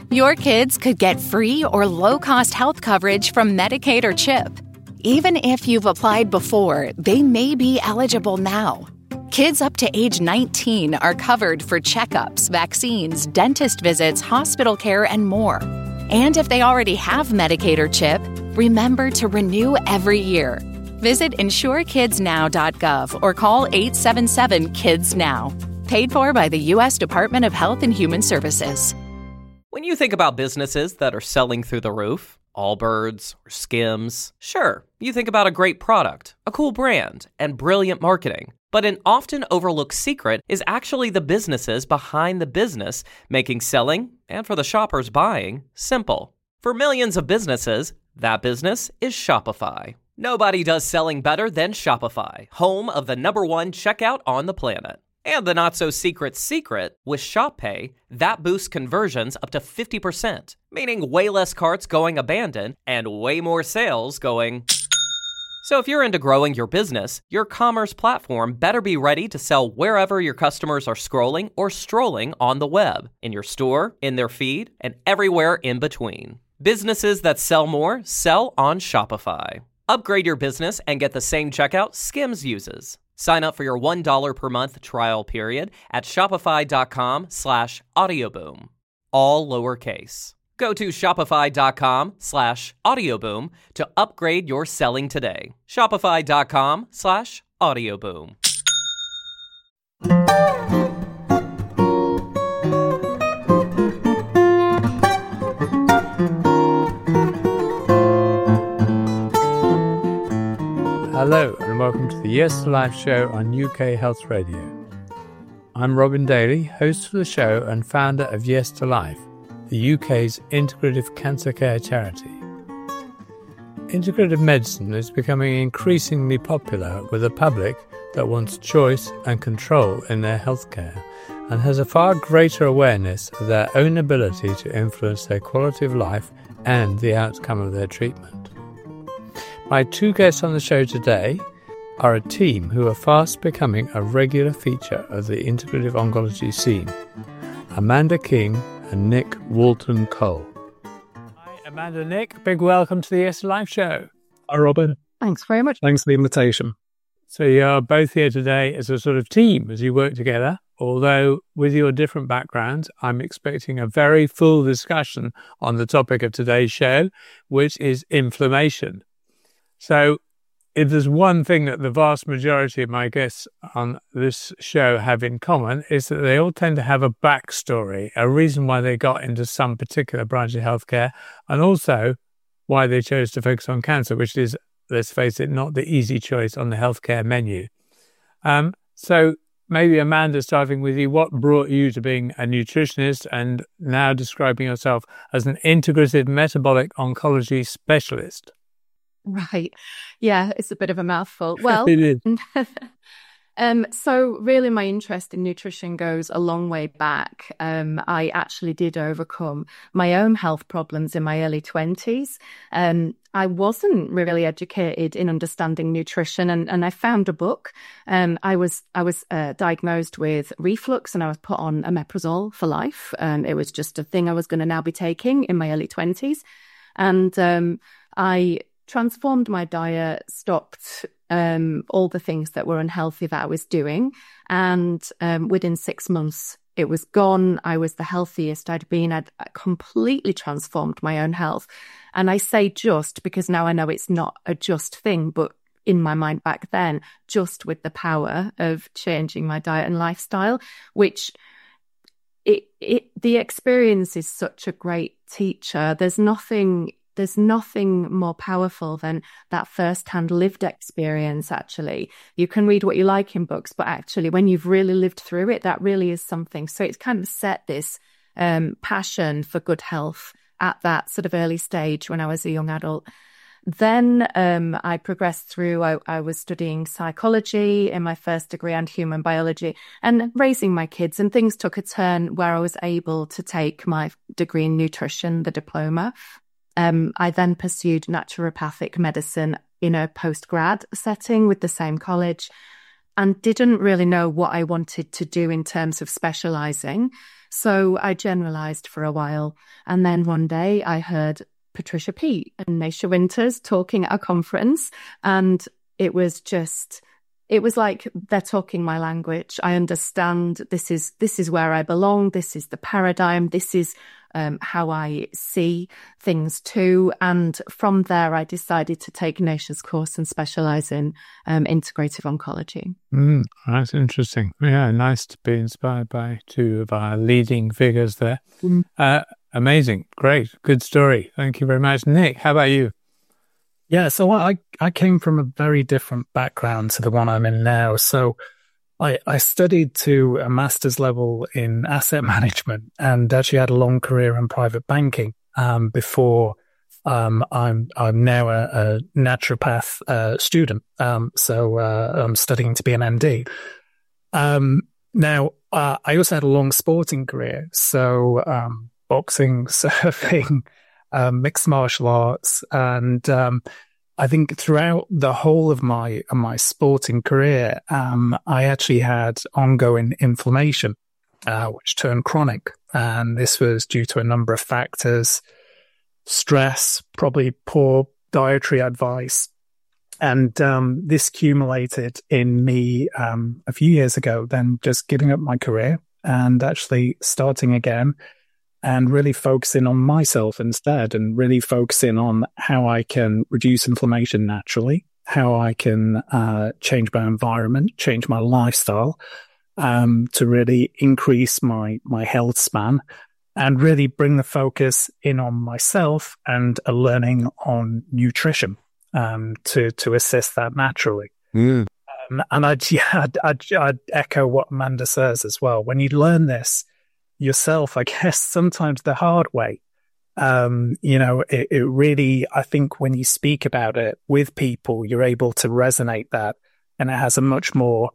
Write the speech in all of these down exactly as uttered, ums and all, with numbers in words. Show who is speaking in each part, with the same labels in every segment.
Speaker 1: Your kids could get free or low-cost health coverage from Medicaid or CHIP. Even if you've applied before, they may be eligible now. Kids up to age nineteen are covered for checkups, vaccines, dentist visits, hospital care, and more. And if they already have Medicaid or CHIP, remember to renew every year. Visit insure kids now dot gov or call eight seven seven kids now. Paid for by the U S Department of Health and Human Services.
Speaker 2: When you think about businesses that are selling through the roof, Allbirds or Skims, sure, you think about a great product, a cool brand, and brilliant marketing. But an often overlooked secret is actually the businesses behind the business, making selling, and for the shoppers buying, simple. For millions of businesses, that business is Shopify. Nobody does selling better than Shopify, home of the number one checkout on the planet. And the not-so-secret secret, with Shop Pay, that boosts conversions up to fifty percent, meaning way less carts going abandoned and way more sales going... So if you're into growing your business, your commerce platform better be ready to sell wherever your customers are scrolling or strolling on the web, in your store, in their feed, and everywhere in between. Businesses that sell more sell on Shopify. Upgrade your business and get the same checkout Skims uses. Sign up for your one dollar per month trial period at shopify.com slash audioboom. All lowercase. Go to shopify.com slash audioboom to upgrade your selling today. Shopify.com slash audioboom.
Speaker 3: Hello and welcome to the Yes to Life show on U K Health Radio. I'm Robin Daly, host for the show and founder of Yes to Life, the U K's integrative cancer care charity. Integrative medicine is becoming increasingly popular with a public that wants choice and control in their healthcare and has a far greater awareness of their own ability to influence their quality of life and the outcome of their treatment. My two guests on the show today are a team who are fast becoming a regular feature of the integrative oncology scene, Amanda King and Nick Walton-Cole. Hi, Amanda and Nick. Big welcome to the Yes to Life show.
Speaker 4: Hi, Robin.
Speaker 5: Thanks very much.
Speaker 4: Thanks for the invitation.
Speaker 3: So you're both here today as a sort of team as you work together, although with your different backgrounds, I'm expecting a very full discussion on the topic of today's show, which is inflammation. So if there's one thing that the vast majority of my guests on this show have in common, is that they all tend to have a backstory, a reason why they got into some particular branch of healthcare, and also why they chose to focus on cancer, which is, let's face it, not the easy choice on the healthcare menu. Um, so maybe Amanda, starting with you, what brought you to being a nutritionist and now describing yourself as an integrative metabolic oncology specialist?
Speaker 5: Right. Yeah, it's a bit of a mouthful. Well,
Speaker 3: It is.
Speaker 5: um, so really my interest in nutrition goes a long way back. Um, I actually did overcome my own health problems in my early twenties. Um, I wasn't really educated in understanding nutrition, and, and I found a book. Um, I was I was uh, diagnosed with reflux, and I was put on omeprazole for life. Um, it was just a thing I was going to now be taking in my early twenties. And um, I transformed my diet, stopped um, all the things that were unhealthy that I was doing. And um, within six months, it was gone. I was the healthiest I'd been. I'd completely transformed my own health. And I say just because now I know it's not a just thing, but in my mind back then, just with the power of changing my diet and lifestyle, which it, it the experience is such a great teacher. There's nothing There's nothing more powerful than that first-hand lived experience, actually. You can read what you like in books, but actually when you've really lived through it, that really is something. So it's kind of set this um, passion for good health at that sort of early stage when I was a young adult. Then um, I progressed through, I, I was studying psychology in my first degree and human biology and raising my kids, and things took a turn where I was able to take my degree in nutrition, the diploma. Um, I then pursued naturopathic medicine in a postgrad setting with the same college. and didn't really know what I wanted to do in terms of specializing. So I generalized for a while. And then one day I heard Patricia Peat and Naisha Winters talking at a conference, and it was just, it was like they're talking my language. I understand this is this is where I belong. This is the paradigm. This is um, how I see things too. And from there, I decided to take Naisha's course and specialize in um, integrative oncology.
Speaker 3: Mm, that's interesting. Yeah, nice to be inspired by two of our leading figures there. Mm. Uh, amazing. Great. Good story. Thank you very much. Nick, how about you?
Speaker 4: Yeah, so I, I came from a very different background to the one I'm in now. So I, I studied to a master's level in asset management and actually had a long career in private banking um, before um, I'm I'm now a, a naturopath uh, student. Um, so uh, I'm studying to be an M D. Um, now, uh, I also had a long sporting career. So um, boxing, surfing, Um, mixed martial arts, and um, I think throughout the whole of my of my sporting career, um, I actually had ongoing inflammation, uh, which turned chronic, and this was due to a number of factors: stress, probably poor dietary advice, and um, this accumulated in me um, a few years ago. Then just giving up my career and actually starting again. And really focusing on myself instead, and really focusing on how I can reduce inflammation naturally, how I can uh, change my environment, change my lifestyle, um, to really increase my my health span, and really bring the focus in on myself and a learning on nutrition um, to to assist that naturally. Mm. Um, and I'd, yeah, I'd, I'd, I'd echo what Amanda says as well. When you learn this yourself, I guess, sometimes the hard way. Um, you know, it, it really, I think when you speak about it with people, you're able to resonate that, and it has a much more,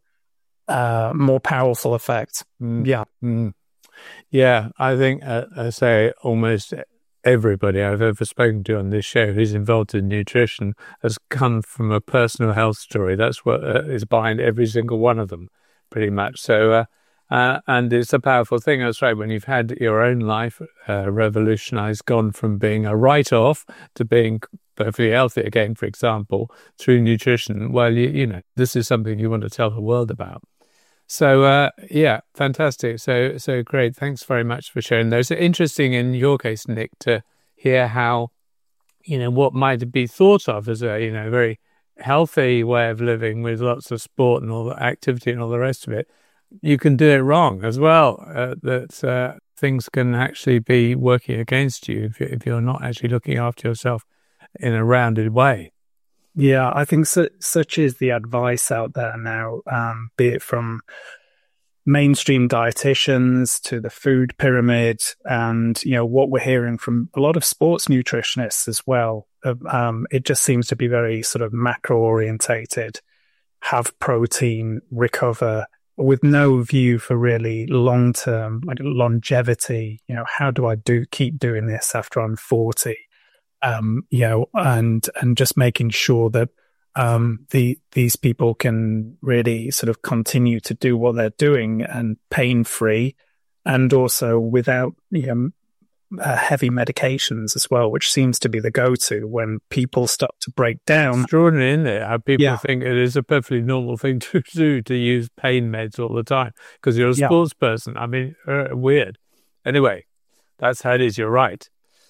Speaker 4: uh, more powerful effect. Mm. Yeah.
Speaker 3: Mm. Yeah. I think, uh, I say almost everybody I've ever spoken to on this show who's involved in nutrition has come from a personal health story. That's what uh, is behind every single one of them, pretty much. So, uh, Uh, and it's a powerful thing. That's right. When you've had your own life uh, revolutionized, gone from being a write-off to being perfectly healthy again, for example, through nutrition, well, you, you know, this is something you want to tell the world about. So, uh, yeah, fantastic. So, so great. Thanks very much for sharing those. It's interesting in your case, Nick, to hear how, you know, what might be thought of as a, you know, very healthy way of living with lots of sport and all the activity and all the rest of it. You can do it wrong as well, uh, that uh, things can actually be working against you if, if you're not actually looking after yourself in a rounded way.
Speaker 4: Yeah, I think su- such is the advice out there now, um, be it from mainstream dietitians to the food pyramid, and, you know, what we're hearing from a lot of sports nutritionists as well. Um, it just seems to be very sort of macro orientated, have protein, recover, with no view for really long-term, like longevity. You know, how do I do keep doing this after I'm forty? Um, you know, and and just making sure that um, the these people can really sort of continue to do what they're doing, and pain-free, and also without, you know, Uh, heavy medications as well, which seems to be the go-to when people start to break down.
Speaker 3: Extraordinary, isn't it? How people
Speaker 4: yeah.
Speaker 3: think it is a perfectly normal thing to do, to use pain meds all the time because you're a yeah. sports person. I mean, uh, weird. Anyway, that's how it is. You're right.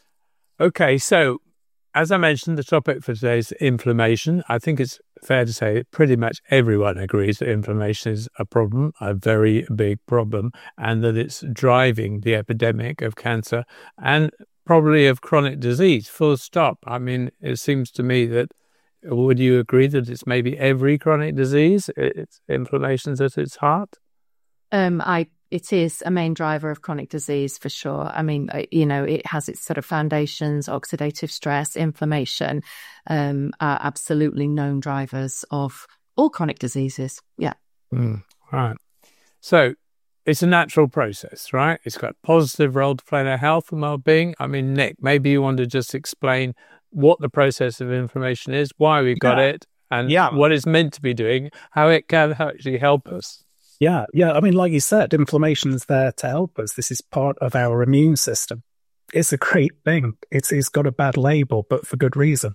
Speaker 3: Okay, so as I mentioned, the topic for today is inflammation. I think it's fair to say pretty much everyone agrees that inflammation is a problem, a very big problem, and that it's driving the epidemic of cancer and probably of chronic disease, full stop. I mean, it seems to me that, would you agree that it's maybe every chronic disease, it's inflammation's at its heart?
Speaker 5: Um, I It is a main driver of chronic disease for sure. I mean, you know, it has its sort of foundations: oxidative stress, inflammation, um, are absolutely known drivers of all chronic diseases. Yeah.
Speaker 3: Mm, right. So it's a natural process, right? It's got a positive role to play in our health and well-being. I mean, Nick, maybe you want to just explain what the process of inflammation is, why we've got
Speaker 4: yeah.
Speaker 3: it, and
Speaker 4: yeah.
Speaker 3: what it's meant to be doing, how it can actually help us.
Speaker 4: Yeah, yeah. I mean, like you said, inflammation is there to help us. This is part of our immune system. It's a great thing. It's It's got a bad label, but for good reason.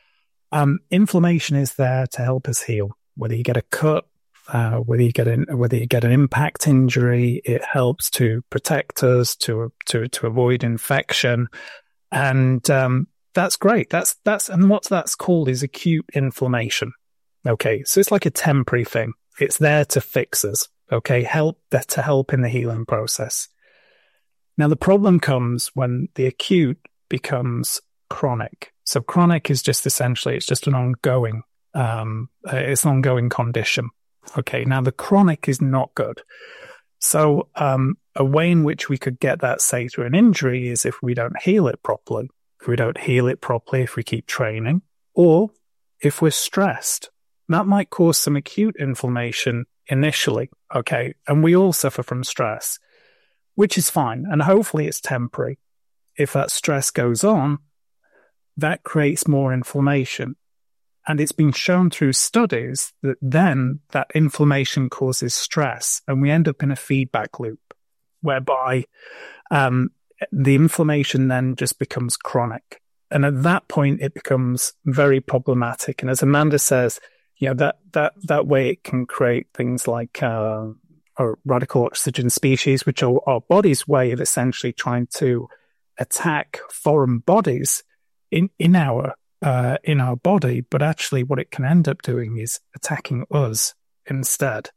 Speaker 4: Um, inflammation is there to help us heal. Whether you get a cut, uh, whether you get an whether you get an impact injury, it helps to protect us, to to to avoid infection, and um, that's great. That's that's and what that's called is acute inflammation. Okay, so it's like a temporary thing. It's there to fix us. Okay, help to help in the healing process. Now the problem comes when the acute becomes chronic. So chronic is just essentially, it's just an ongoing, um, uh, it's an ongoing condition. Okay, now the chronic is not good. So um, a way in which we could get that, say, through an injury is if we don't heal it properly, if we don't heal it properly, if we keep training, or if we're stressed. That might cause some acute inflammation initially, okay? And we all suffer from stress, which is fine, and hopefully it's temporary. If that stress goes on, that creates more inflammation. And it's been shown through studies that then that inflammation causes stress, and we end up in a feedback loop whereby um, the inflammation then just becomes chronic. And at that point, it becomes very problematic. And as Amanda says, you know, that, that, that way it can create things like uh, or radical oxygen species, which are our body's way of essentially trying to attack foreign bodies in, in our uh, in our body, but actually what it can end up doing is attacking us instead,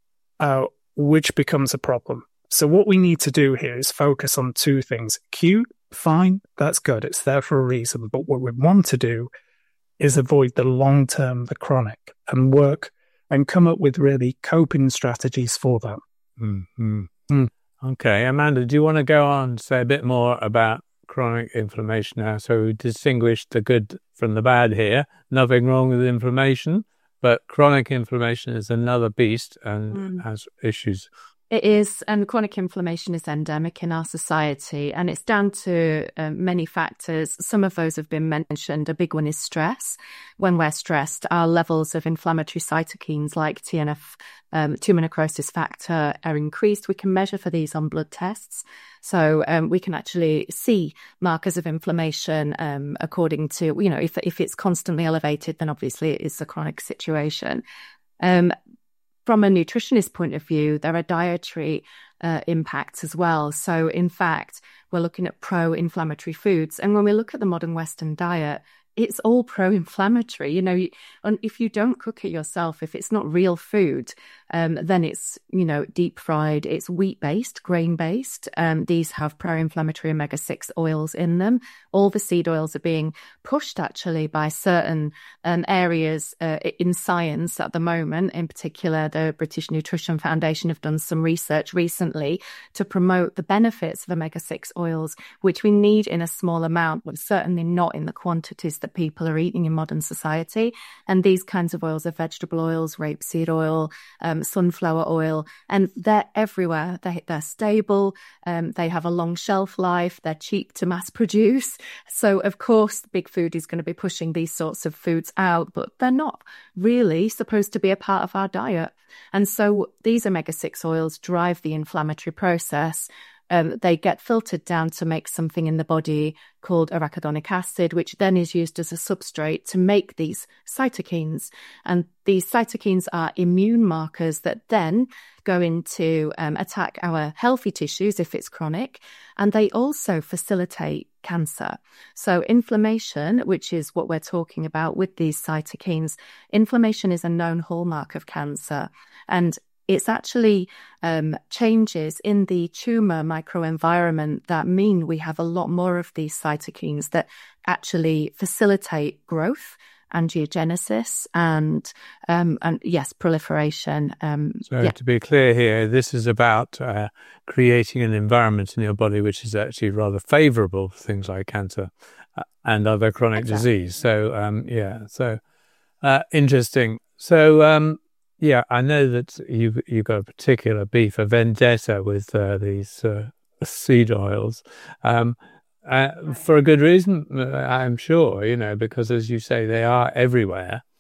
Speaker 4: uh, which becomes a problem. So what we need to do here is focus on two things. Acute, fine, that's good. It's there for a reason. But what we want to do is avoid the long-term, the chronic, and work and come up with really coping strategies for that.
Speaker 3: Mm-hmm. Mm. Okay, Amanda, do you want to go on and say a bit more about chronic inflammation now? So we distinguished the good from the bad here. Nothing wrong with inflammation, but chronic inflammation is another beast and mm. has issues.
Speaker 5: It is, and chronic inflammation is endemic in our society, and it's down to uh, many factors. Some of those have been mentioned. A big one is stress. When we're stressed, our levels of inflammatory cytokines like T N F, um, tumor necrosis factor, are increased. We can measure for these on blood tests. So um, we can actually see markers of inflammation um, according to, you know, if if it's constantly elevated, then obviously it is a chronic situation. Um, From a nutritionist point of view, there are dietary uh, impacts as well. So, in fact, we're looking at pro-inflammatory foods. And when we look at the modern Western diet, it's all pro-inflammatory. You know, and if you don't cook it yourself, if it's not real food, um, then it's, you know, deep fried, it's wheat-based, grain-based. Um, these have pro-inflammatory omega six oils in them. All the seed oils are being pushed actually by certain um, areas uh, in science at the moment. In particular, the British Nutrition Foundation have done some research recently to promote the benefits of omega six oils, which we need in a small amount, but certainly not in the quantities that people are eating in modern society. And these kinds of oils are vegetable oils, rapeseed oil, um, sunflower oil, and they're everywhere. They, they're stable, um, they have a long shelf life, they're cheap to mass produce. So, of course, big food is going to be pushing these sorts of foods out, but they're not really supposed to be a part of our diet. And so these omega six oils drive the inflammatory process. Um, they get filtered down to make something in the body called arachidonic acid, which then is used as a substrate to make these cytokines. And these cytokines are immune markers that then go into um, attack our healthy tissues if it's chronic. And they also facilitate cancer. So inflammation, which is what we're talking about with these cytokines, inflammation is a known hallmark of cancer. And it's actually um, changes in the tumor microenvironment that mean we have a lot more of these cytokines that actually facilitate growth, angiogenesis, and um, and yes, proliferation. Um,
Speaker 3: so
Speaker 5: yeah.
Speaker 3: To be clear here, this is about uh, creating an environment in your body which is actually rather favourable for things like cancer uh, and other chronic exactly. disease. So um, yeah, so uh, interesting. So. Um, Yeah, I know that you've, you've got a particular beef, a vendetta with uh, these uh, seed oils um, uh, for a good reason, I'm sure, you know, because as you say, they are everywhere.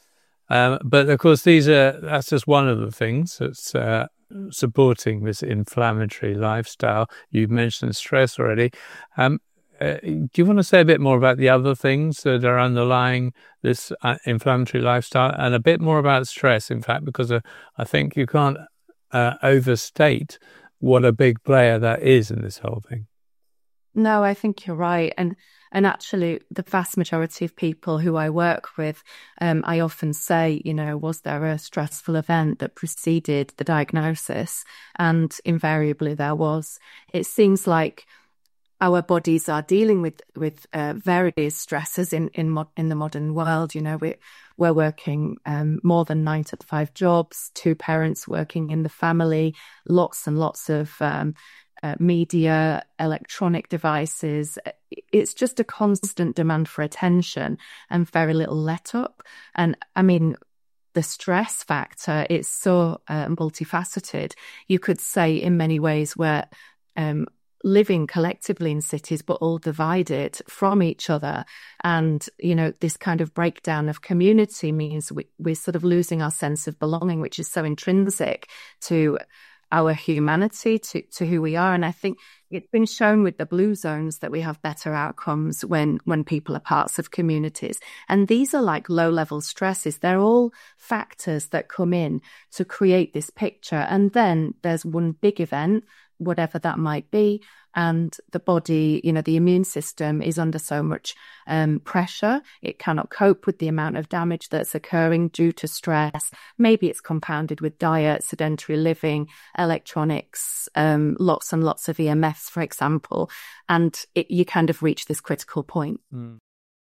Speaker 3: Um, but of course, these are that's just one of the things that's uh, supporting this inflammatory lifestyle. You've mentioned stress already. Um, uh, do you want to say a bit more about the other things that are underlying this uh, inflammatory lifestyle, and a bit more about stress, in fact, because uh, I think you can't uh, overstate what a big player that is in this whole thing.
Speaker 5: No, I think you're right. And and actually, the vast majority of people who I work with, um, I often say, you know, was there a stressful event that preceded the diagnosis? And invariably there was. It seems like our bodies are dealing with with uh, various stresses in in, mo- in the modern world. You know, we, we're working um, more than nine to five jobs, two parents working in the family, lots and lots of um, uh, media, electronic devices. It's just a constant demand for attention and very little let up. And I mean, the stress factor is so uh, multifaceted. You could say in many ways we're um, living collectively in cities, but all divided from each other. And, you know, this kind of breakdown of community means we, we're sort of losing our sense of belonging, which is so intrinsic to our humanity, to, to who we are. And I think it's been shown with the blue zones that we have better outcomes when, when people are parts of communities. And these are like low-level stresses. They're all factors that come in to create this picture. And then there's one big event, whatever that might be, and the body, you know, the immune system is under so much um, pressure. It cannot cope with the amount of damage that's occurring due to stress. Maybe it's compounded with diet, sedentary living, electronics, um, lots and lots of E M Fs, for example, and it, you kind of reach this critical point.
Speaker 3: Mm.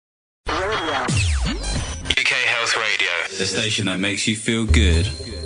Speaker 6: U K Health Radio, the station that makes you feel good.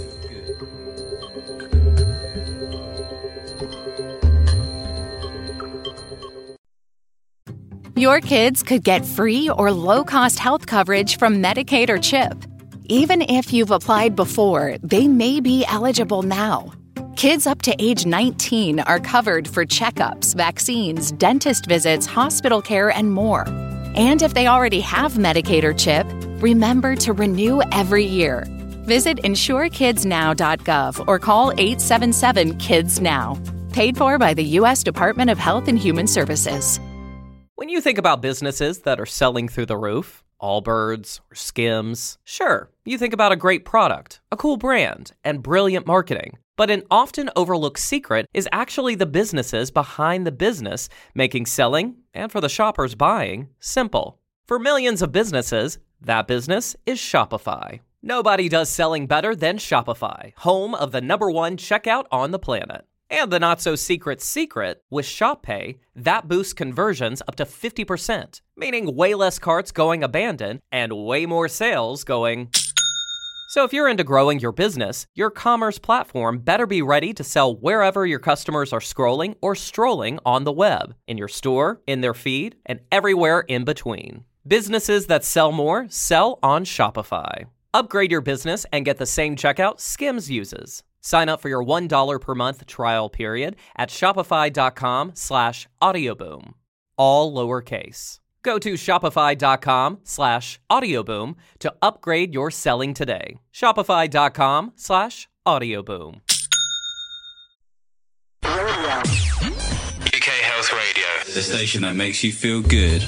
Speaker 1: Your kids could get free or low-cost health coverage from Medicaid or CHIP. Even if you've applied before, they may be eligible now. Kids up to age nineteen are covered for checkups, vaccines, dentist visits, hospital care, and more. And if they already have Medicaid or CHIP, remember to renew every year. Visit insure kids now dot gov or call eight seven seven kids now. Paid for by the U S Department of Health and Human Services.
Speaker 2: When you think about businesses that are selling through the roof, Allbirds or Skims, sure, you think about a great product, a cool brand, and brilliant marketing. But an often overlooked secret is actually the businesses behind the business, making selling, and for the shoppers buying, simple. For millions of businesses, that business is Shopify. Nobody does selling better than Shopify, home of the number one checkout on the planet. And the not-so-secret secret, with ShopPay, that boosts conversions up to fifty percent, meaning way less carts going abandoned and way more sales going... So if you're into growing your business, your commerce platform better be ready to sell wherever your customers are scrolling or strolling on the web, in your store, in their feed, and everywhere in between. Businesses that sell more sell on Shopify. Upgrade your business and get the same checkout Skims uses. Sign up for your one dollar per month trial period at shopify.com slash audioboom. All lowercase. Go to shopify.com slash audioboom to upgrade your selling today. Shopify.com slash audioboom.
Speaker 6: U K Health Radio, the station that makes you feel good.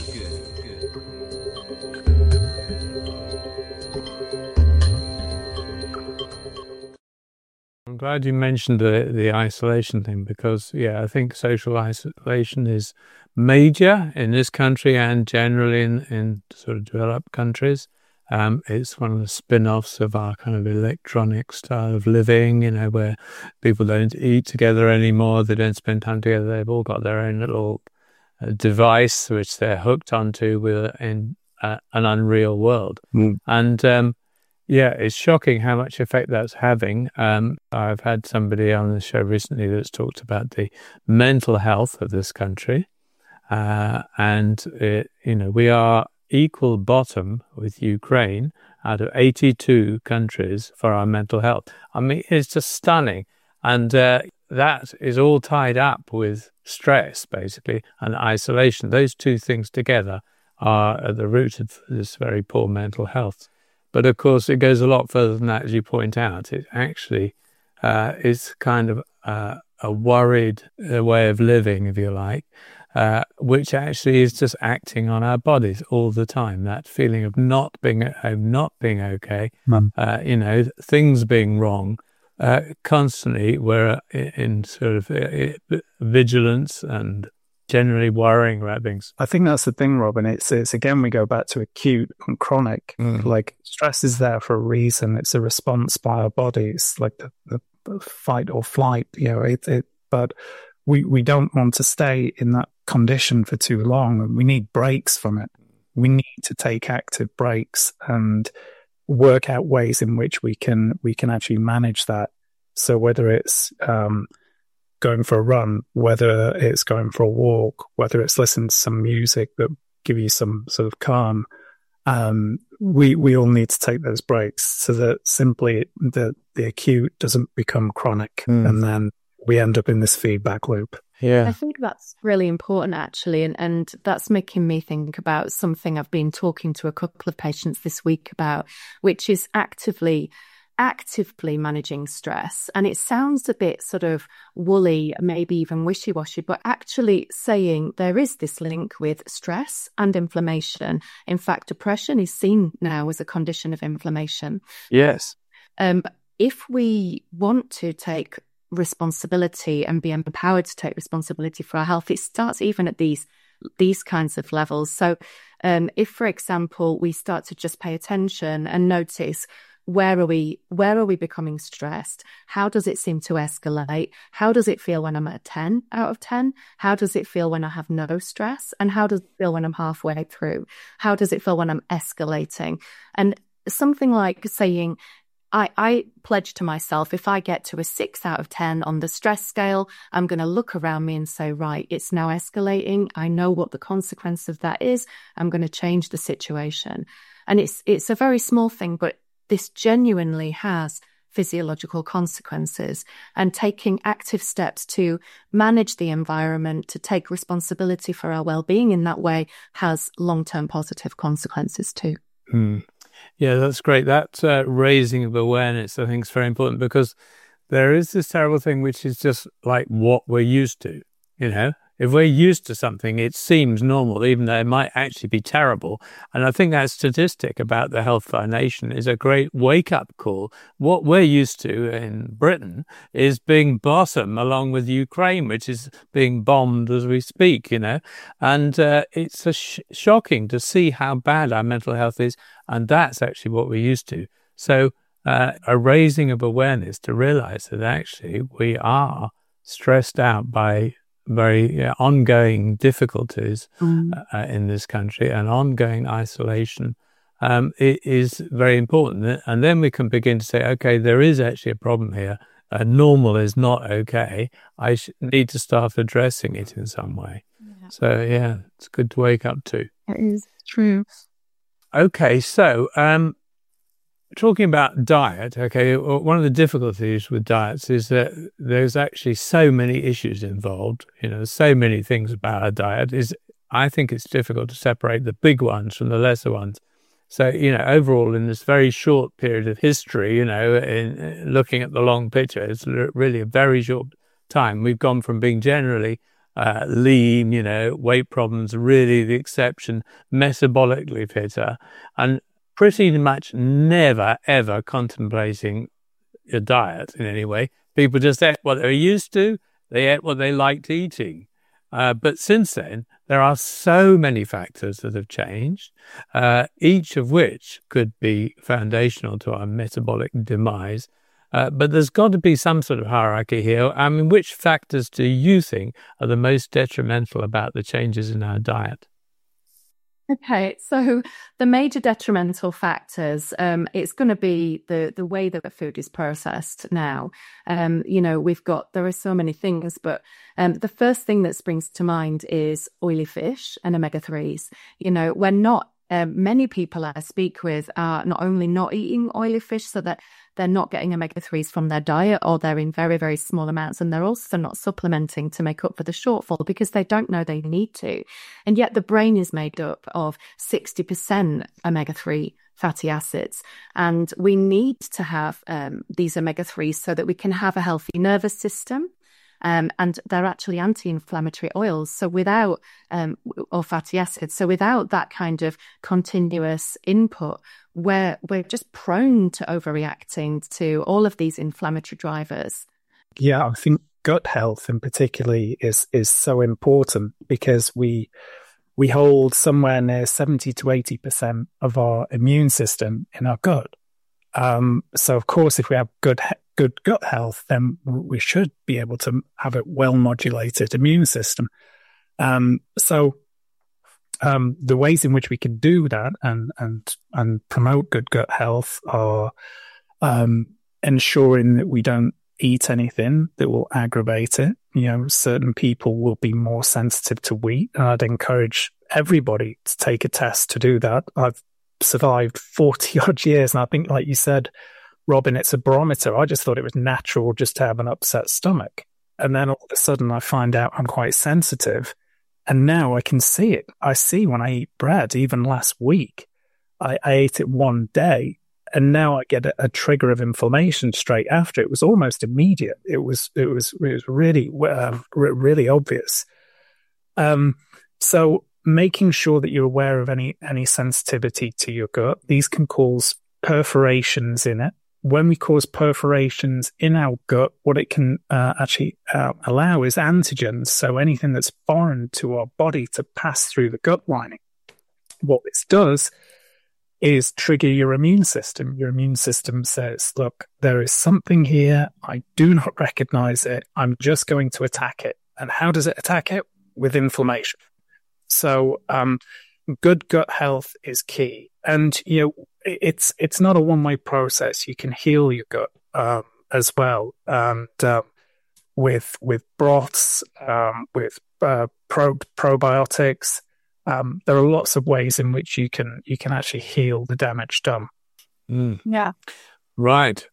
Speaker 3: I'm glad you mentioned the, the isolation thing because, yeah, I think social isolation is major in this country and generally in, in sort of developed countries. Um, it's one of the spin-offs of our kind of electronic style of living, you know, where people don't eat together anymore, they don't spend time together, they've all got their own little uh, device which they're hooked onto within uh, an unreal world. Mm. And um, yeah, it's shocking how much effect that's having. Um, I've had somebody on the show recently that's talked about the mental health of this country. Uh, and, it, you know, we are equal bottom with Ukraine out of eighty-two countries for our mental health. I mean, it's just stunning. And uh, that is all tied up with stress, basically, and isolation. Those two things together are at the root of this very poor mental health. But of course, it goes a lot further than that, as you point out. It actually uh, is kind of uh, a worried uh, way of living, if you like, uh, which actually is just acting on our bodies all the time. That feeling of not being at home, not being okay, uh, you know, things being wrong. Uh, constantly, we're in sort of uh, vigilance and generally worrying about things.
Speaker 4: I think that's the thing, Robin. It's, it's again, we go back to acute and chronic. Mm. Like, stress is there for a reason. It's a response by our bodies, like the, the, the fight or flight, you know, it, it, but we, we don't want to stay in that condition for too long, and we need breaks from it. We need to take active breaks and work out ways in which we can we can actually manage that. So whether it's um, going for a run, whether it's going for a walk, whether it's listening to some music that give you some sort of calm, um, we we all need to take those breaks so that simply the the acute doesn't become chronic, mm. and then we end up in this feedback loop.
Speaker 3: Yeah,
Speaker 5: I think that's really important, actually, and, and that's making me think about something I've been talking to a couple of patients this week about, which is actively, actively managing stress. And it sounds a bit sort of woolly, maybe even wishy-washy, but actually saying there is this link with stress and inflammation. In fact, depression is seen now as a condition of inflammation.
Speaker 3: Yes.
Speaker 5: Um, if we want to take responsibility and be empowered to take responsibility for our health, it starts even at these these kinds of levels. So um, if, for example, we start to just pay attention and notice, where are we where are we becoming stressed? How does it seem to escalate? How does it feel when I'm at ten out of ten? How does it feel when I have no stress? And how does it feel when I'm halfway through? How does it feel when I'm escalating? And something like saying, I, I pledge to myself, if I get to a six out of ten on the stress scale, I'm going to look around me and say, right, it's now escalating. I know what the consequence of that is. I'm going to change the situation. And it's it's a very small thing, but this genuinely has physiological consequences. And taking active steps to manage the environment, to take responsibility for our well-being in that way, has long-term positive consequences too.
Speaker 3: Hmm. Yeah, that's great. That uh, raising of awareness, I think, is very important, because there is this terrible thing, which is just like what we're used to. You know, if we're used to something, it seems normal, even though it might actually be terrible. And I think that statistic about the Health of our Nation is a great wake-up call. What we're used to in Britain is being bottom, along with Ukraine, which is being bombed as we speak, you know. And uh, it's a sh- shocking to see how bad our mental health is. And that's actually what we're used to. So uh, a raising of awareness to realize that actually we are stressed out by very uh, ongoing difficulties mm. uh, in this country and ongoing isolation, um, it is very important. And then we can begin to say, okay, there is actually a problem here. Uh, normal is not okay. I sh- need to start addressing it in some way. Yeah. So, yeah, it's good to wake up to.
Speaker 5: It is true.
Speaker 3: Okay, so um, talking about diet, okay, one of the difficulties with diets is that there's actually so many issues involved. You know, so many things about our diet. Is I think it's difficult to separate the big ones from the lesser ones. So, you know, overall, in this very short period of history, you know, in looking at the long picture, it's really a very short time. We've gone from being generally Uh, lean, you know, weight problems, really the exception, metabolically fitter, and pretty much never, ever contemplating your diet in any way. People just ate what they're used to. They ate what they liked eating. Uh, but since then, there are so many factors that have changed, uh, each of which could be foundational to our metabolic demise. Uh, but there's got to be some sort of hierarchy here. I mean, which factors do you think are the most detrimental about the changes in our diet?
Speaker 5: Okay, so the major detrimental factors, um, it's going to be the, the way that the food is processed now. Um, you know, we've got, there are so many things, but um, the first thing that springs to mind is oily fish and omega threes. You know, we're not Um, many people I speak with are not only not eating oily fish, so that they're not getting omega threes from their diet, or they're in very, very small amounts, and they're also not supplementing to make up for the shortfall because they don't know they need to. And yet the brain is made up of sixty percent omega three fatty acids. And we need to have um, these omega threes so that we can have a healthy nervous system. Um, and they're actually anti-inflammatory oils. So without, um, or fatty acids. So without that kind of continuous input, we're, we're just prone to overreacting to all of these inflammatory drivers.
Speaker 4: Yeah, I think gut health in particularly is is so important because we we hold somewhere near seventy to eighty percent of our immune system in our gut. Um, so of course, if we have good good gut health, then we should be able to have a well-modulated immune system. Um, so um, the ways in which we can do that and and and promote good gut health are um, ensuring that we don't eat anything that will aggravate it. You know, certain people will be more sensitive to wheat, and I'd encourage everybody to take a test to do that. I've survived forty odd years, and I think, like you said, Robin, it's a barometer. I just thought it was natural just to have an upset stomach. And then all of a sudden I find out I'm quite sensitive. And now I can see it. I see when I eat bread. Even last week, I, I ate it one day, and now I get a, a trigger of inflammation straight after. It was almost immediate. It was it was it was really um, really obvious. Um, so making sure that you're aware of any any sensitivity to your gut. These can cause perforations in it. When we cause perforations in our gut, what it can uh, actually uh, allow is antigens, so anything that's foreign to our body to pass through the gut lining. What this does is trigger your immune system. Your immune system says, look, there is something here. I do not recognize it. I'm just going to attack it. And how does it attack it? With inflammation. So um, good gut health is key. And, you know, it's it's not a one-way process. You can heal your gut um, as well, and um, with with broths, um, with uh, pro- probiotics. Um, there are lots of ways in which you can you can actually heal the damage done.
Speaker 3: Mm.
Speaker 5: Yeah.
Speaker 3: Right.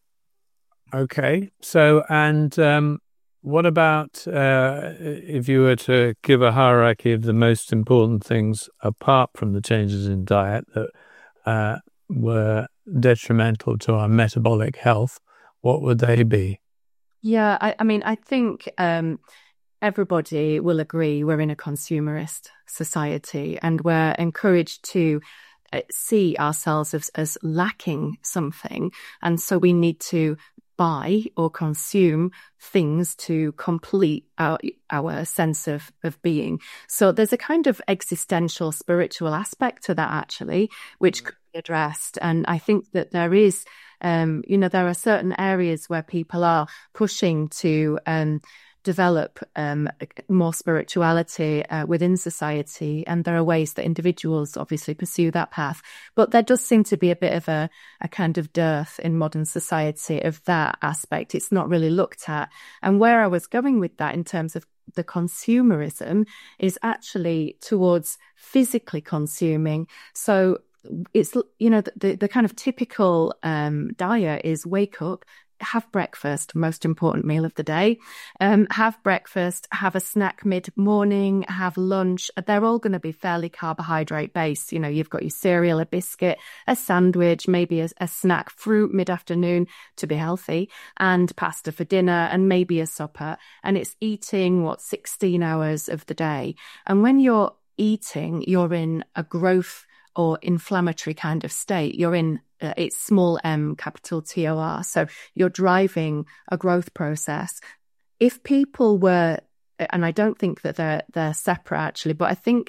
Speaker 3: Okay. So, and um, what about uh, if you were to give a hierarchy of the most important things apart from the changes in diet that uh, were detrimental to our metabolic health, what would they be?
Speaker 5: Yeah, I, I mean, I think um, everybody will agree we're in a consumerist society, and we're encouraged to uh, see ourselves as, as lacking something. And so we need to buy or consume things to complete our our sense of, of being. So there's a kind of existential spiritual aspect to that, actually, which could be addressed. And I think that there is, um, you know, there are certain areas where people are pushing to um, develop um, more spirituality uh, within society. And there are ways that individuals obviously pursue that path. But there does seem to be a bit of a, a kind of dearth in modern society of that aspect. It's not really looked at. And where I was going with that in terms of the consumerism is actually towards physically consuming. So it's, you know, the, the kind of typical um, diet is wake up, have breakfast, most important meal of the day, um, have breakfast, have a snack mid-morning, have lunch. They're all going to be fairly carbohydrate based. You know, you've got your cereal, a biscuit, a sandwich, maybe a, a snack, fruit mid-afternoon to be healthy, and pasta for dinner, and maybe a supper. And it's eating, what, sixteen hours of the day. And when you're eating, you're in a growth or inflammatory kind of state. You're in uh, it's small m, capital T O R. So you're driving a growth process. If people were, and I don't think that they're they're separate actually, but I think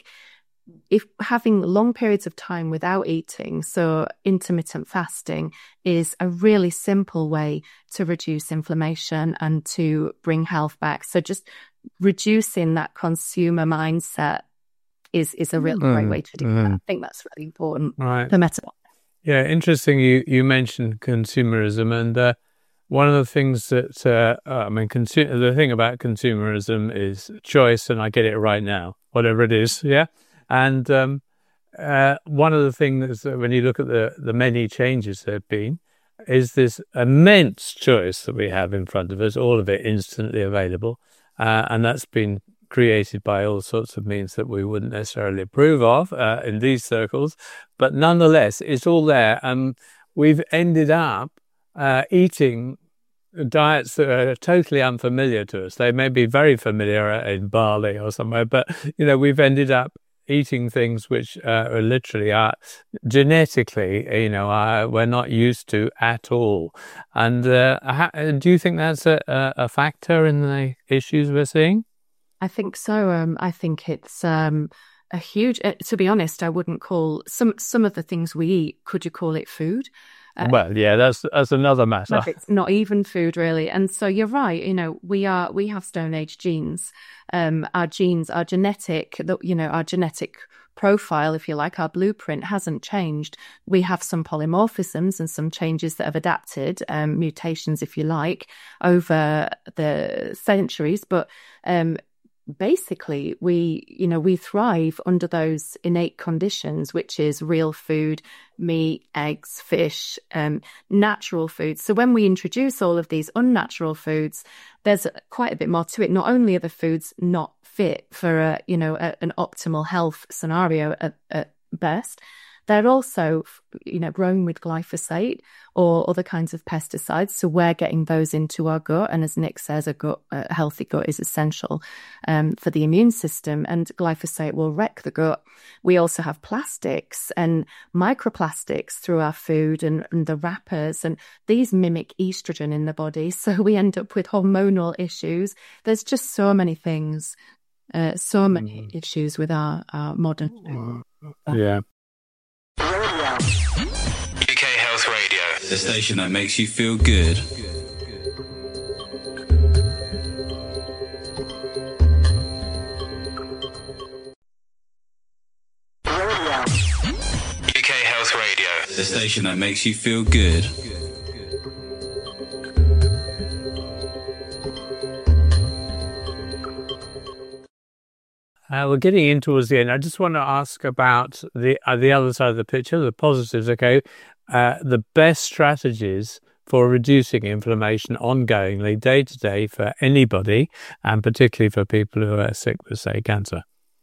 Speaker 5: if having long periods of time without eating, so intermittent fasting, is a really simple way to reduce inflammation and to bring health back. So just reducing that consumer mindset is is a real mm. great way to do mm. that. I think that's really important
Speaker 3: right.
Speaker 5: for metabolic.
Speaker 3: Yeah, interesting. You you mentioned consumerism, and uh, one of the things that uh, I mean, consu- the thing about consumerism is choice, and I get it right now, whatever it is. Yeah, and um, uh, one of the things that when you look at the the many changes there have been, is this immense choice that we have in front of us, all of it instantly available, uh, and that's been created by all sorts of means that we wouldn't necessarily approve of uh, in these circles. But nonetheless, it's all there. And we've ended up uh, eating diets that are totally unfamiliar to us. They may be very familiar in Bali or somewhere, but, you know, we've ended up eating things which uh, are literally are genetically, you know, uh, we're not used to at all. And uh, how, do you think that's a, a factor in the issues we're seeing?
Speaker 5: I think so. Um, I think it's um, a huge. Uh, to be honest, I wouldn't call some some of the things we eat. Could you call it food?
Speaker 3: Uh, well, yeah, that's that's another matter.
Speaker 5: It's not even food, really. And so you're right. You know, we are we have Stone Age genes. Um, our genes, our genetic, you know, our genetic profile, if you like, our blueprint hasn't changed. We have some polymorphisms and some changes that have adapted, um, mutations, if you like, over the centuries. But um, basically, we, you know, we thrive under those innate conditions, which is real food, meat, eggs, fish, um, natural foods. So when we introduce all of these unnatural foods, there's quite a bit more to it. Not only are the foods not fit for a, you know, a, an optimal health scenario at, at best, they're also, you know, grown with glyphosate or other kinds of pesticides. So we're getting those into our gut. And as Nick says, a gut, a healthy gut is essential um, for the immune system. And glyphosate will wreck the gut. We also have plastics and microplastics through our food and, and the wrappers. And these mimic estrogen in the body. So we end up with hormonal issues. There's just so many things, uh, so many mm. issues with our, our modern food.
Speaker 3: Yeah.
Speaker 6: U K Health Radio, the station that makes you feel good. U K Health Radio, the station that makes you feel good.
Speaker 3: Uh, we're getting in towards the end. I just want to ask about the uh, the other side of the picture, the positives. Okay, uh, the best strategies for reducing inflammation ongoingly, day to day, for anybody, and particularly for people who are sick with, say, cancer.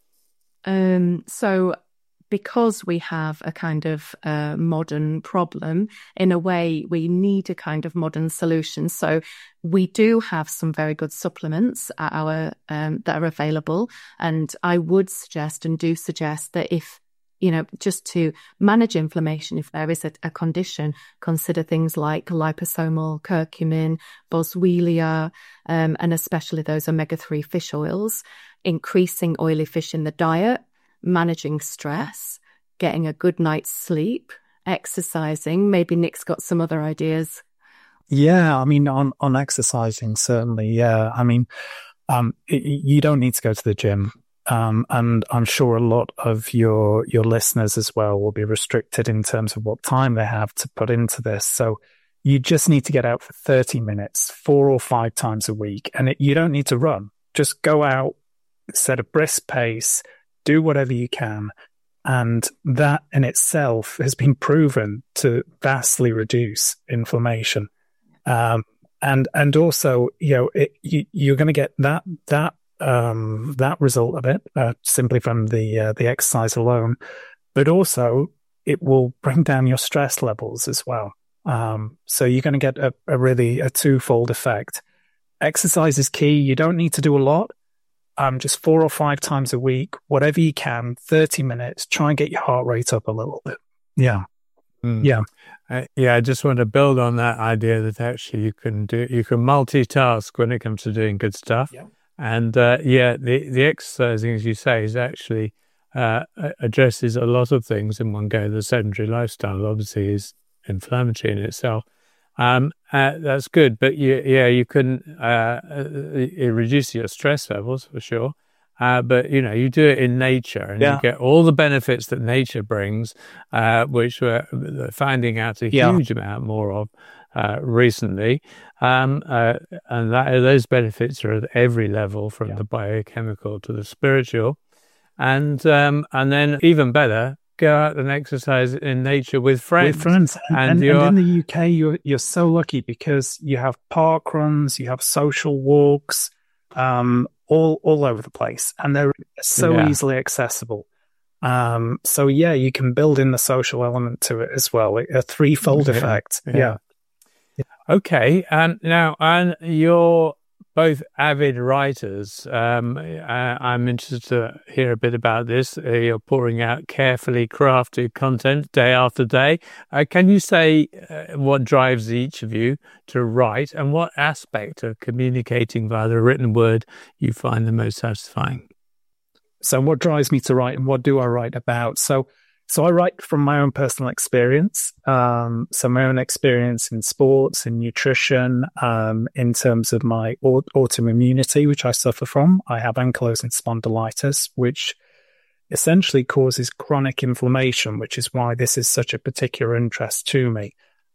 Speaker 5: Um. So, because we have a kind of uh, modern problem, in a way, we need a kind of modern solution. So we do have some very good supplements at our um, that are available. And I would suggest and do suggest that if, you know, just to manage inflammation, if there is a, a condition, consider things like liposomal curcumin, boswellia, um, and especially those omega three fish oils, increasing oily fish in the diet, managing stress, getting a good night's sleep, exercising. Maybe Nick's got some other ideas.
Speaker 4: Yeah, I mean, on, on exercising, certainly. Yeah, I mean, um, it, you don't need to go to the gym. Um, and I'm sure a lot of your, your listeners as well will be restricted in terms of what time they have to put into this. So you just need to get out for thirty minutes, four or five times a week. And it, you don't need to run. Just go out, set a brisk pace, do whatever you can. And that in itself has been proven to vastly reduce inflammation. Um, and, and also, you know, it, you, you're going to get that, that, um, that result of it, uh, simply from the, uh, the exercise alone, but also it will bring down your stress levels as well. Um, so you're going to get a, a really, a twofold effect. Exercise is key. You don't need to do a lot. Um, just four or five times a week, whatever you can, thirty minutes, try and get your heart rate up a little bit. Yeah.
Speaker 3: Mm.
Speaker 4: Yeah.
Speaker 3: Uh, yeah. I just want to build on that idea that actually you can do, you can multitask when it comes to doing good stuff.
Speaker 4: Yeah.
Speaker 3: And, uh, yeah, the, the exercising, as you say, is actually, uh, addresses a lot of things in one go. The sedentary lifestyle obviously is inflammatory in itself. Um, uh, that's good, but you, yeah, you can uh, uh, reduce your stress levels for sure. Uh, but you know, you do it in nature, and yeah. you get all the benefits that nature brings, uh, which we're finding out a
Speaker 4: yeah.
Speaker 3: huge amount more of uh, recently. Um, uh, and that those benefits are at every level, from yeah. the biochemical to the spiritual, and um, and then even better, go out and exercise in nature with friends.
Speaker 4: With friends. And, and, and in the U K, you're, you're so lucky because you have park runs, you have social walks, um, all all over the place, and they're so
Speaker 3: Yeah.
Speaker 4: easily accessible. Um, so yeah, you can build in the social element to it as well, a threefold
Speaker 3: Yeah.
Speaker 4: effect.
Speaker 3: Yeah.
Speaker 4: Yeah.
Speaker 3: Okay, and now, and you're both avid writers. Um, I, I'm interested to hear a bit about this. Uh, you're pouring out carefully crafted content day after day. Uh, can you say uh, what drives each of you to write, and what aspect of communicating via the written word you find the most satisfying?
Speaker 4: So what drives me to write, and what do I write about? So, so I write from my own personal experience. Um, so my own experience in sports, in nutrition, um, in terms of my aut- autoimmunity, which I suffer from. I have ankylosing spondylitis, which essentially causes chronic inflammation, which is why this is such a particular interest to me.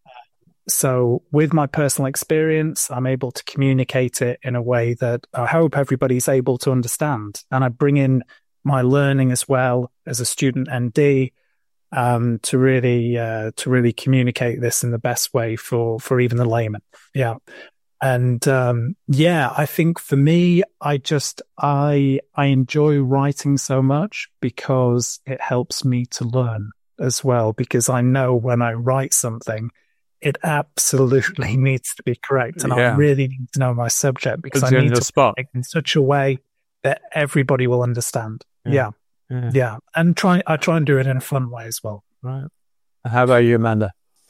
Speaker 4: So with my personal experience, I'm able to communicate it in a way that I hope everybody's able to understand. And I bring in my learning as well as a student N D um, to really uh, to really communicate this in the best way for, for even the layman. Yeah. And um, yeah, I think for me, I just, I, I enjoy writing so much because it helps me to learn as well, because I know when I write something, it absolutely needs to be correct. And
Speaker 3: Yeah.
Speaker 4: I really need to know my subject because
Speaker 3: Puts
Speaker 4: I
Speaker 3: you on
Speaker 4: need
Speaker 3: the
Speaker 4: to
Speaker 3: spot.
Speaker 4: write in such a way that everybody will understand. Yeah.
Speaker 3: Yeah.
Speaker 4: Yeah. yeah. And try, I try and do it in a fun way as well.
Speaker 3: Right. How about you, Amanda?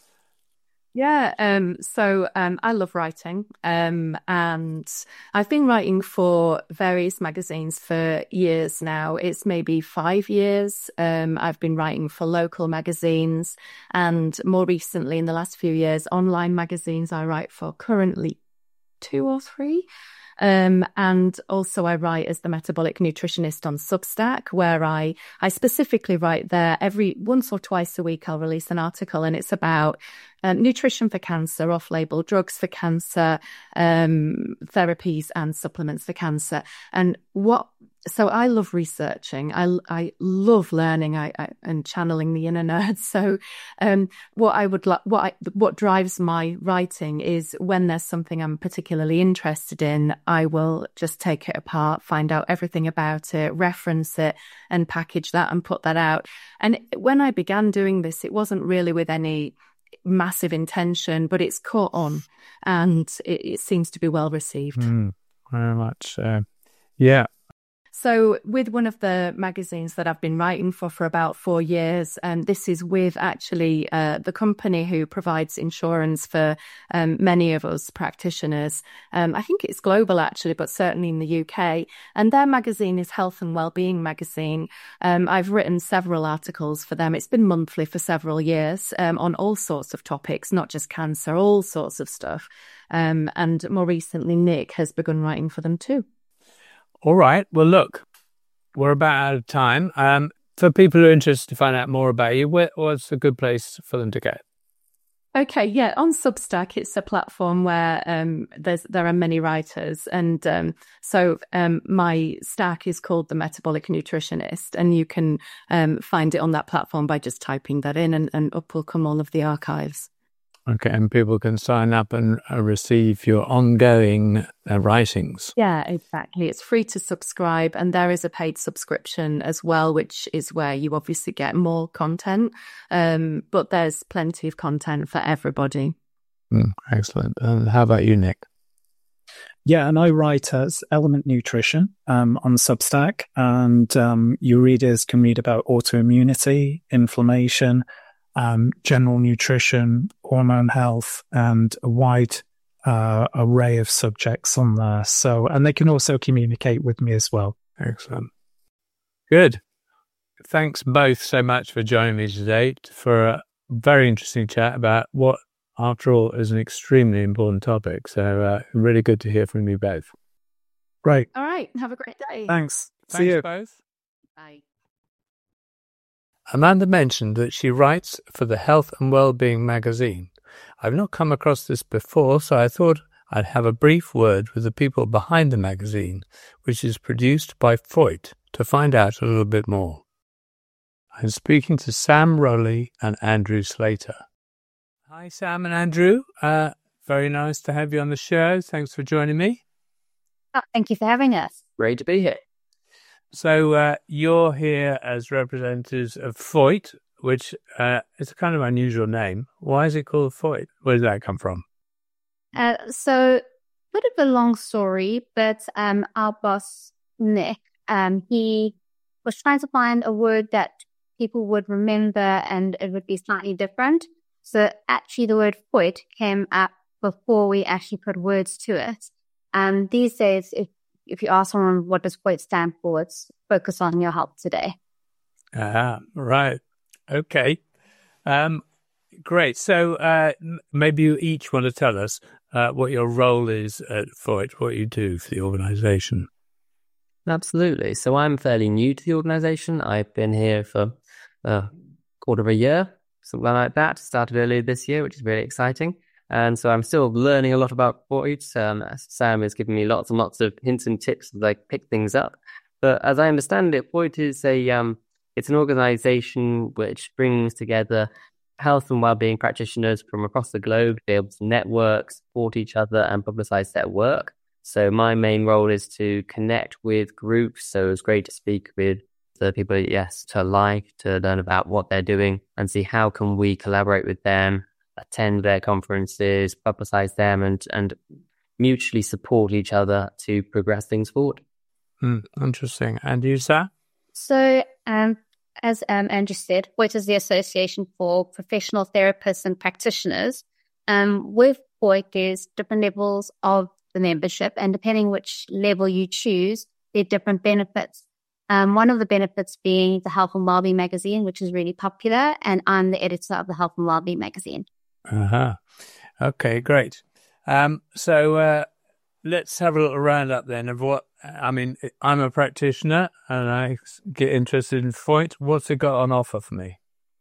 Speaker 5: Yeah, um, so um, I love writing, um, and I've been writing for various magazines for years now. It's maybe five years. Um, I've been writing for local magazines, and more recently, in the last few years, online magazines I write for, currently two or three. Um, and also I write as the metabolic nutritionist on Substack, where I, I specifically write there every once or twice a week. I'll release an article, and it's about um, nutrition for cancer, off-label drugs for cancer, um, therapies and supplements for cancer. And what, so I love researching. I, I love learning I, I, and channeling the inner nerd. So, um, what I would like, what I, what drives my writing is when there's something I'm particularly interested in, I will just take it apart, find out everything about it, reference it, and package that and put that out. And when I began doing this, it wasn't really with any massive intention, but it's caught on, and it, it seems to be well received.
Speaker 3: Mm, very much. Uh, yeah.
Speaker 5: So with one of the magazines that I've been writing for for about four years, and um, this is with actually uh, the company who provides insurance for um, many of us practitioners. Um, I think it's global actually, but certainly in the U K. And their magazine is Health and Wellbeing Magazine. Um, I've written several articles for them. It's been monthly for several years um, on all sorts of topics, not just cancer, all sorts of stuff. Um, and more recently, Nick has begun writing for them too.
Speaker 3: All right. Well, look, we're about out of time. Um, for people who are interested to find out more about you, where, what's a good place for them to go?
Speaker 5: Okay, yeah, on Substack, it's a platform where um, there's there are many writers, and um, so um, my stack is called The Metabolic Nutritionist, and you can um, find it on that platform by just typing that in, and, and up will come all of the archives.
Speaker 3: Okay, and people can sign up and uh, receive your ongoing uh, writings.
Speaker 5: Yeah, exactly. It's free to subscribe, and there is a paid subscription as well, which is where you obviously get more content. Um, but there's plenty of content for everybody.
Speaker 3: Mm, excellent. And how about you, Nick?
Speaker 4: Yeah, and I write as Element Nutrition um, on Substack, and um, your readers can read about autoimmunity, inflammation, Um, general nutrition, hormone health, and a wide uh, array of subjects on there. So, and they can also communicate with me as well.
Speaker 3: Excellent. Good. Thanks both so much for joining me today for a very interesting chat about what, after all, is an extremely important topic. So, uh, really good to hear from you both.
Speaker 4: Great.
Speaker 5: All right. Have a great day.
Speaker 4: Thanks.
Speaker 3: Thanks
Speaker 4: See you
Speaker 3: both.
Speaker 5: Bye.
Speaker 3: Amanda mentioned that she writes for the Health and Wellbeing magazine. I've not come across this before, so I thought I'd have a brief word with the people behind the magazine, which is produced by Freud, to find out a little bit more. I'm speaking to Sam Rowley and Andrew Slater. Hi, Sam and Andrew. Uh, very nice to have you on the show. Thanks for joining me.
Speaker 7: Oh, thank you for having us. Great to be here.
Speaker 3: So uh, you're here as representatives of Foyt, which uh, is a kind of unusual name. Why is it called Foyt? Where did that come from?
Speaker 8: Uh, so, bit of a long story, but um, our boss, Nick, um, he was trying to find a word that people would remember and it would be slightly different. So actually the word Foyt came up before we actually put words to it. Um, these days, if, if you ask someone what does Foyt stand for, it's focus on your health today.
Speaker 3: Ah, right. Okay. Um, great. So uh, maybe you each want to tell us uh, what your role is at Foyt, what you do for the organisation.
Speaker 7: Absolutely. So I'm fairly new to the organisation. I've been here for a quarter of a year, something like that. Started earlier this year, which is really exciting. And so I'm still learning a lot about Foyt. Um, Sam is giving me lots and lots of hints and tips as I pick things up. But as I understand it, Foyt is a um, it's an organisation which brings together health and wellbeing practitioners from across the globe to be able to network, support each other, and publicise their work. So my main role is to connect with groups. So it's great to speak with the people, yes, to like, to learn about what they're doing and see how can we collaborate with them, attend their conferences, publicize them, and and mutually support each other to progress things forward.
Speaker 3: Mm, interesting. And you, Sarah?
Speaker 8: So, um, as um, Andrew said, Foyt is the Association for Professional Therapists and Practitioners. Um, with Foyt, there's different levels of the membership, and depending which level you choose, there are different benefits. Um, one of the benefits being the Health and Wellbeing magazine, which is really popular, and I'm the editor of the Health and Wellbeing magazine.
Speaker 3: Uh-huh. Okay, great. Um, so uh, let's have a little roundup then of what, I mean, I'm a practitioner and I get interested in Foyt. What's it got on offer for me?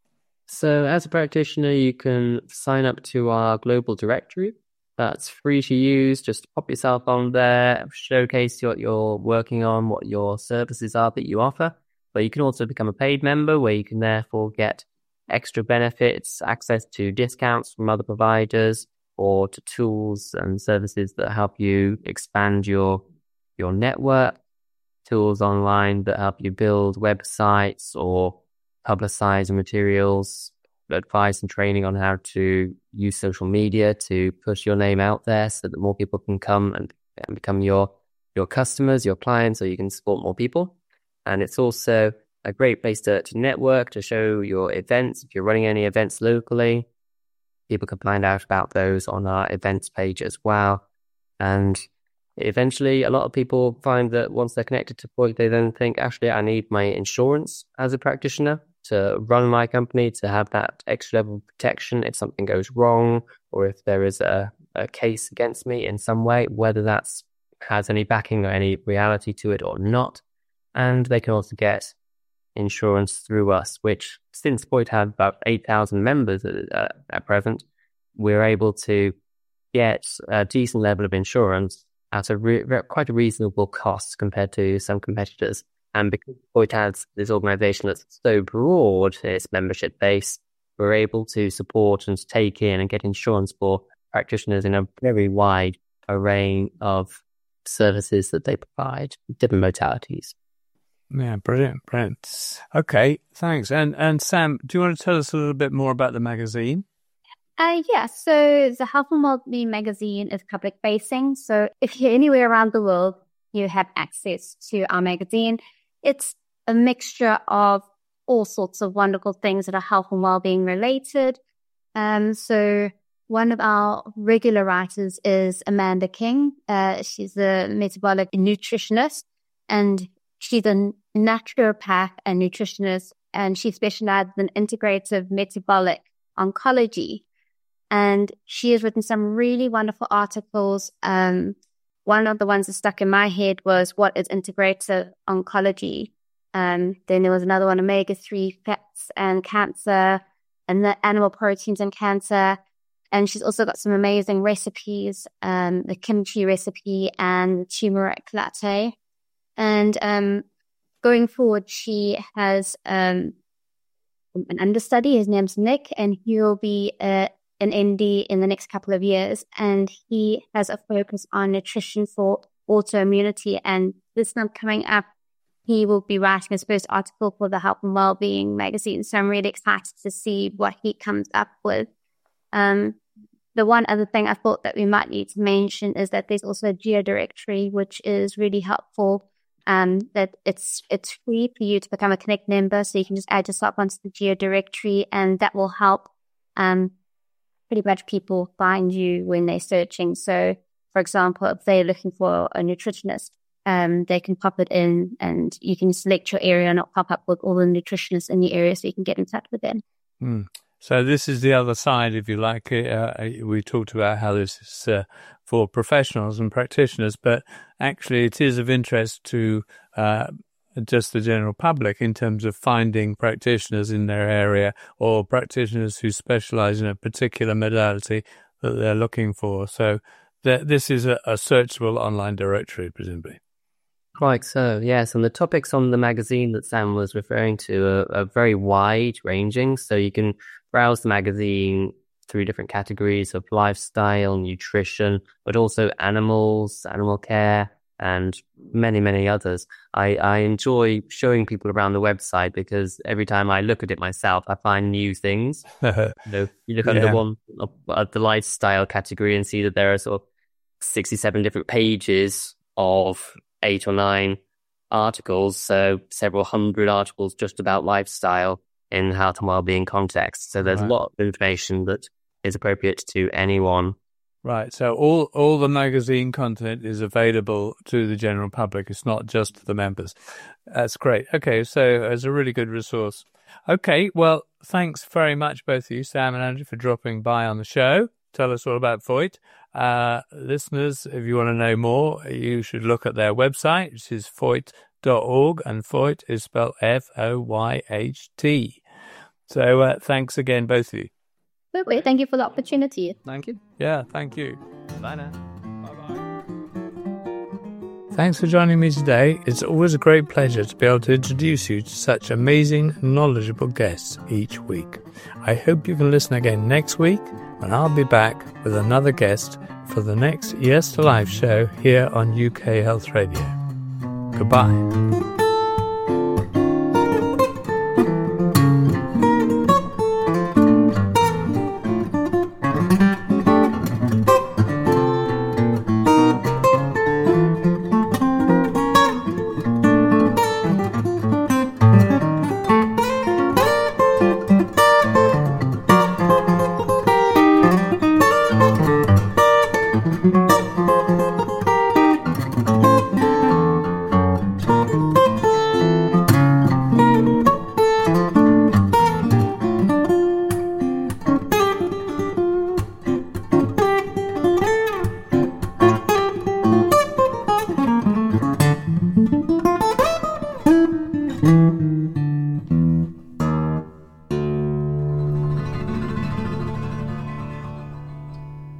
Speaker 7: So as a practitioner, you can sign up to our global directory. That's free to use. Just pop yourself on there, showcase what you're working on, what your services are that you offer. But you can also become a paid member where you can therefore get extra benefits, access to discounts from other providers, or to tools and services that help you expand your your network, tools online that help you build websites or publicize materials, advice and training on how to use social media to push your name out there so that more people can come and, and become your your customers, your clients, or you can support more people. And it's also a great place to, to network, to show your events. If you're running any events locally, people can find out about those on our events page as well. And eventually, a lot of people find that once they're connected to Foyt, they then think, actually, I need my insurance as a practitioner to run my company, to have that extra level of protection if something goes wrong or if there is a, a case against me in some way, whether that's has any backing or any reality to it or not. And they can also get insurance through us, which since Foyt had about eight thousand members at, uh, at present, we're able to get a decent level of insurance at a re- quite a reasonable cost compared to some competitors. And because Foyt has this organisation that's so broad, its membership base, we're able to support and take in and get insurance for practitioners in a very wide array of services that they provide, different modalities.
Speaker 3: Yeah, brilliant, brilliant. Okay, thanks. And and Sam, do you want to tell us a little bit more about the magazine?
Speaker 8: Uh, yeah, so the Health and Wellbeing magazine is public facing. So if you're anywhere around the world, you have access to our magazine. It's a mixture of all sorts of wonderful things that are health and wellbeing related. Um, so one of our regular writers is Amanda King. Uh, she's a metabolic nutritionist, and she's a naturopath and nutritionist, and she specializes in integrative metabolic oncology. And she has written some really wonderful articles. Um, one of the ones that stuck in my head was what is integrative oncology. Um, then there was another one, omega three fats and cancer, and the animal proteins and cancer. And she's also got some amazing recipes, um, the kimchi recipe and the turmeric latte. And um, going forward, she has um, an understudy. His name's Nick, and he'll be uh, an N D in the next couple of years. And he has a focus on nutrition for autoimmunity and this month coming up, he will be writing his first article for the Health and Wellbeing magazine. So I'm really excited to see what he comes up with. Um, the one other thing I thought that we might need to mention is that there's also a GeoDirectory, which is really helpful. Um, that it's it's free for you to become a Connect member, so you can just add yourself onto the GeoDirectory, and that will help um, pretty much people find you when they're searching. So, for example, if they're looking for a nutritionist, um, they can pop it in, and you can select your area, and it'll pop up with all the nutritionists in the area, so you can get in touch with them.
Speaker 3: Mm. So this is the other side, if you like. Uh, we talked about how this is uh, for professionals and practitioners, but actually it is of interest to uh, just the general public in terms of finding practitioners in their area or practitioners who specialize in a particular modality that they're looking for. So th- this is a, a searchable online directory, presumably.
Speaker 7: Quite so, yes. And the topics on the magazine that Sam was referring to are, are very wide-ranging. So you can browse the magazine through different categories of lifestyle, nutrition, but also animals, animal care, and many, many others. I, I enjoy showing people around the website because every time I look at it myself, I find new things. you know, you look
Speaker 3: Yeah.
Speaker 7: under one of uh, the lifestyle category and see that there are sort of sixty-seven different pages of eight or nine articles, so several hundred articles just about lifestyle in health and wellbeing context. So there's
Speaker 3: Right.
Speaker 7: a lot of information that is appropriate to anyone.
Speaker 3: Right. So all, all the magazine content is available to the general public. It's not just for the members. That's great. Okay. So it's a really good resource. Okay. Well, thanks very much, both of you, Sam and Andrew, for dropping by on the show. Tell us all about Foyt. Uh, listeners, if you want to know more, you should look at their website, which is foyt dot org, and Foyt is spelled F O Y H T. So uh, thanks again, both of you.
Speaker 8: Perfect. Thank you for the opportunity.
Speaker 7: Thank you.
Speaker 3: Yeah, thank you.
Speaker 7: Bye now.
Speaker 3: Thanks for joining me today. It's always a great pleasure to be able to introduce you to such amazing, knowledgeable guests each week. I hope you can listen again next week when I'll be back with another guest for the next Yes to Life show here on U K Health Radio. Goodbye.